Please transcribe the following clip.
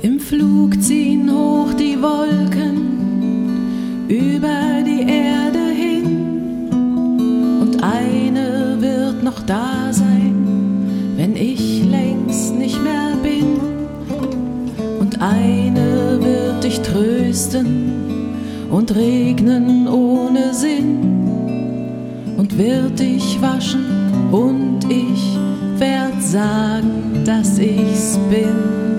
Im Flug ziehen hoch die Wolken über die Erde hin, und eine wird noch da sein, wenn ich längst nicht mehr bin. Und eine wird dich trösten und regnen ohne Sinn und wird dich waschen, und ich werd sagen, dass ich's bin.